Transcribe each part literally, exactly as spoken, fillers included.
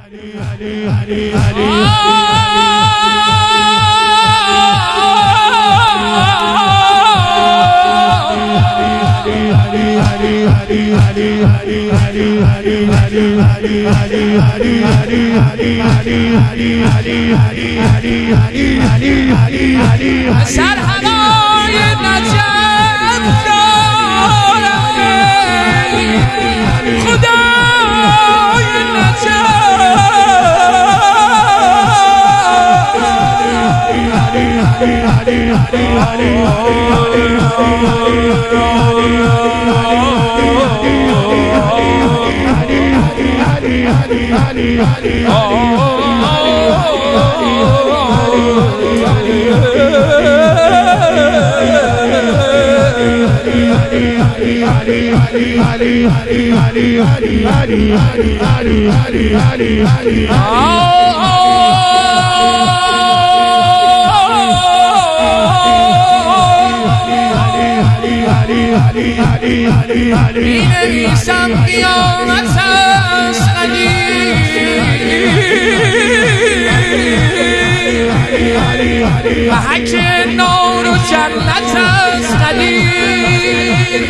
سر هوای نجف دارم خدای بینویسم قیامت است قدیر محک نار و جنت است قدیر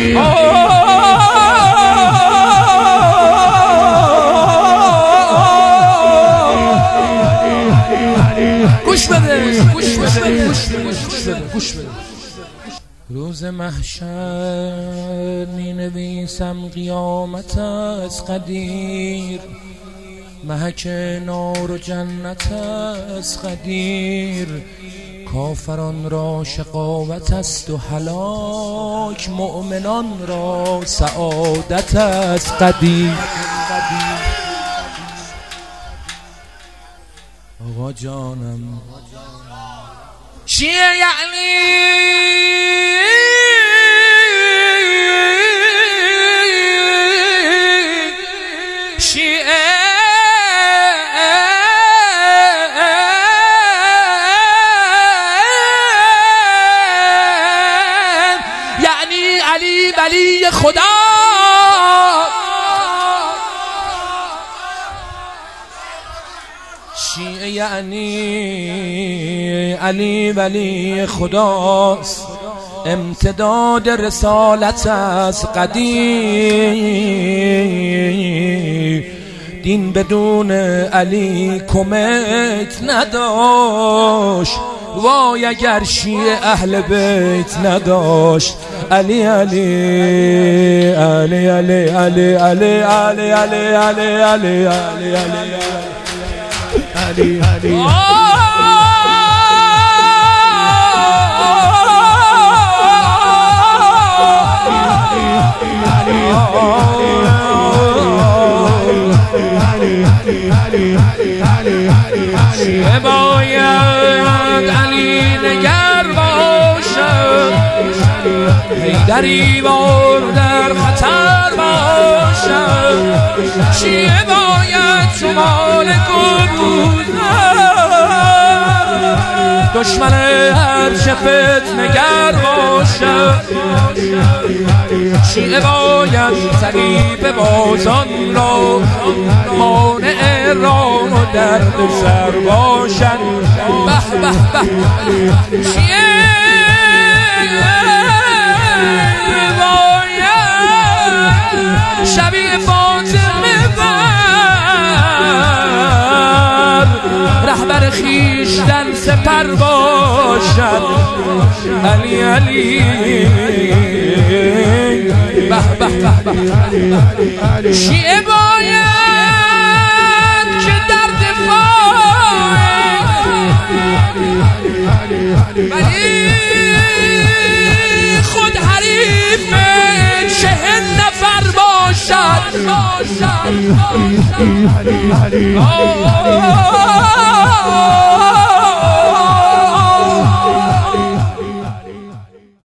گوش بده گوش بده گوش بده گوش بده. روز محشر می نویسم قیامت از قدیر محک نار و جنت از قدیر کافران را شقاوت است و هلاک مؤمنان را سعادت از قدیر. آقا جانم شیعه یعنی علی خدا شیعه یعنی علی ولی خداست امتداد رسالت از قدیم دین بدون علی کمک نداشت وای اگر شیعه اهل بیت نداشت علی علی علی علی علی علی علی علی علی علی علی علی علی شیعه باید علی نگر باشد حیدری بار در خطر باشد شیعه باید شمال گروزد دشمن هر چه فتنگر باشد شیعه باید صلیب بازان را مانع راه و درد سر باشد به به به شیعه باید شبیه فاطمه بر رهبر خویشتن سپر باشد علی علی به به به شیعه باید که در دفاع ولی خود حریف چهل نفر باشد